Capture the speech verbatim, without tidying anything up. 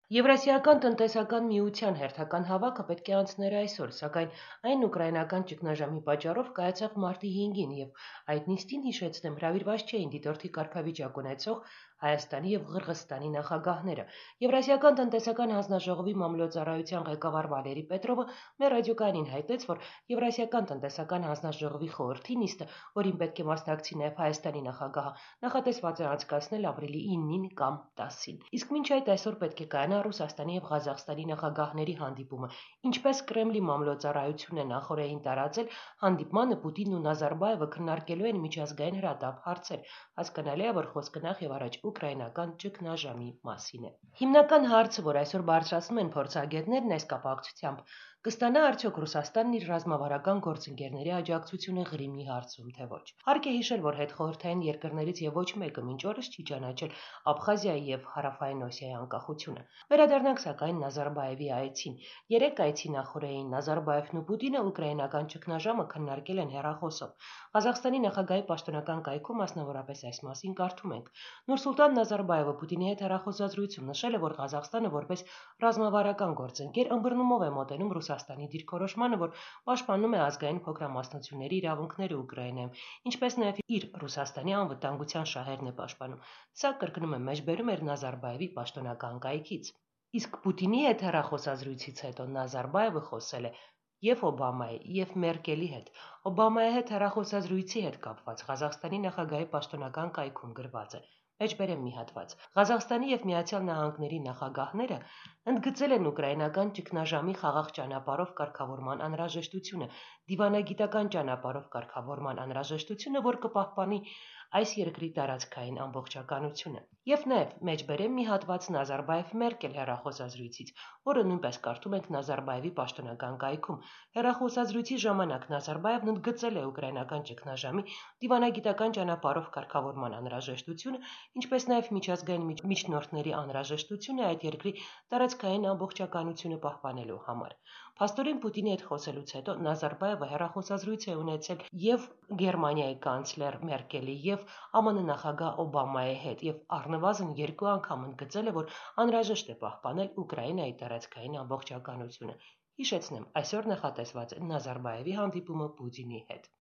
Եվրասիական տնտեսական միության հերթական հավաքը պետք է անցներ այսօր, սակայն այն ուկրաինական ճգնաժամի պատճառով կայացավ մարտի հինգին և այդ նիստին, հիշեցնեմ, հրավիրված չէին դիտորդի կարգավիճակ ունեցող Հայաստանի և Ղրղըզստանի նախագահները։ Եվրասիական տնտեսական հանձնաժողովի մամլոյցարայության ղեկավար Վալերի Պետրովը մեր ռադիոկայանին հայտնեց, որ Եվրասիական տնտեսական հանձնաժողովի խորհրդի նիստը, որին պետք է մասնակցի նաև Հայաստանի նախագահը, նախատեսված է անցկացնել ապրիլի իննին կամ տասին։ Իսկ մինչ այդ այսօր պետք է կայանա Ռուսաստանի և Ղազախստանի նախագահների հանդիպումը, ինչպես Կրեմլի մամլոյցարայությունն է նախօրեին տարածել, հանդիպմանը Պուտինն ու Նազարբաևը քննարկելու են միջազգային հրատապ հարցեր։ Հասկանալի է, որ խոսքը նախ եւ առաջ ուկրաինական ճգնաժամի մասին է։ Հիմնական հարցը, որ այսօր բարձրացնում են փորձագետներն այս կապակցությամբ, կստանա արդյոք Ռուսաստանն իր ռազմավարական գործընկերների աջակցությունը Ղրիմի հարցում, թե ոչ։ Հարկ է հիշել, որ հետխորհրդային երկրներից եւ ոչ մեկը մինչ օրս չի ճանաչել Աբխազիայի եւ Հարավային Օսիայի անկախությունը։ Վերադառնանք սակայն Նազարբաևի այցին։ Երեք այցի նախօրեին Նազարբաևն ու Պուտինը ուկրաինական ճգնաժամը քննարկել են հեռախոսով։ Ղազախստանի նախագահի պաշտոնական կայքում մասնավորապես այս մասին կարդում ենք. Նուրսուլտան Նազարբաևը Պուտինի հետ հեռախոսազրույցում նշել է, որ Ղազախստանը որպես ռազմավարական գործընկեր ըմբռնումով է մոտենում Ռուսաստանի դիրքորոշմանը, որ պաշտպանում է ազգային փոքրամասնությունների իրավունքները Ուկրաինայում, ինչպես նաև իր Ռուսաստանի անվտանգության շահերն է պաշտպանում։ Սա, կրկնում եմ, մեջբերում էր Նազարբաևի պաշտոնական կայքից։ Իսկ Պուտինի հետ հեռախոսազրույցից հետո Նազարբաևը խոսել է և Օբամայի, և Մերկելի հետ։ Օբամայի հետ հեռախոսազրույցի հետ կապված Ղազախստանի նախագահի պաշտոնական կայքում գրված է. Մեջբերեմ մի հատված. Ղազախստանի և Միացյալ Նահանգների նախագահները ընդգծել են ուկրաինական ճգնաժամի խաղաղ ճանապարհով կարգավորման անհրաժեշտությունը, դիվանագիտական ճանապարհով կարգավորման անհրաժեշտությունը, որ կպահպանի այս երկրի տարածքային ամբողջականությունը։ Եվ նաև մեջբերեմ մի հատված Նազարբաև-Մերկել հեռախոսազրույցից, որը նույնպես կարդում ենք Նազարբաևի պաշտոնական կայքում։ Հեռախոսազրույցի ժամանակ Նազարբաևն ընդգծել է ուկրաինական ճգնաժամի դիվանագիտական ճանապարհով կարգավորման անհրաժեշտությունը, ինչպես նաև միջազգային միջնորդների անհրաժեշտությունը այդ երկրի տարածքային ամբողջականությունը պահպանելու համար։ Փաստորեն Պուտինի հետ խոսելուց հետո Նազարբաևը հեռախոսազրույց է ունեցել և Գերմանիայի կանցլեր Մերկելի և ԱՄՆ նախագահ Օբամայի հետ և առնվազն երկու անգամ ընդգծել է, որ անհրաժեշտ է պահպանել Ուկրաինայի տարածքային ամբողջականությունը։ Հիշեցնեմ, այսօր նախատեսված է Նազարբաևի հանդիպումը Պուտինի հետ։